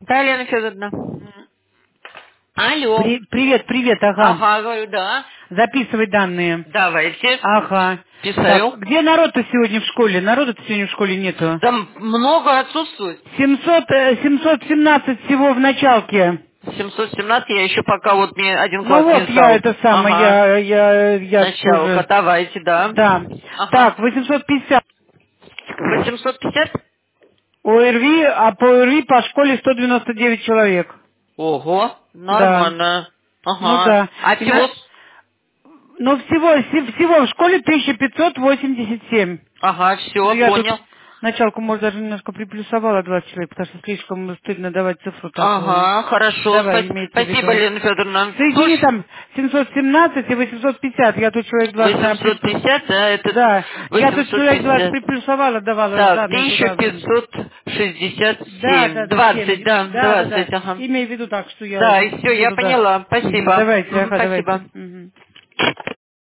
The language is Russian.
Да, Лена Федоровна. Алло. Привет, привет, ага. Ага, говорю, да. Записывай данные. Давайте. Ага. Писаю. Так, где народ-то сегодня в школе? Народа-то сегодня в школе нету. Там много отсутствует. 717 всего в началке. 717, я еще пока вот мне один Ну класс не вот, я сдал. это самое, Ага. я Начало-ка, тоже... давайте, да. Да. Ага. Так, 850 850? ОРВИ, а по ОРВИ по школе 199 человек. Ого, Да. нормально. Ну Ага. да. А всего... Но всего в школе 1587. Ага, Ну, все, я тут понял. началку, может, даже немножко приплюсовала 20 человек, потому что слишком стыдно давать цифру такую. Ага, хорошо. Давай, имейте в Спасибо, виду. Лена Федоровна. Соедини Слушай, там 717 и 850. Я тут человек 20, наверное, 850, да, это Да, я тут человек 20 850. приплюсовала, давала Так, данные туда же. Да, 1567. да, да, 20, 7. да, Да, да, 20, да. ага. Имей в виду так, что я Да, это и все, я буду, да. поняла. Спасибо. Давайте, ага, Спасибо. давайте.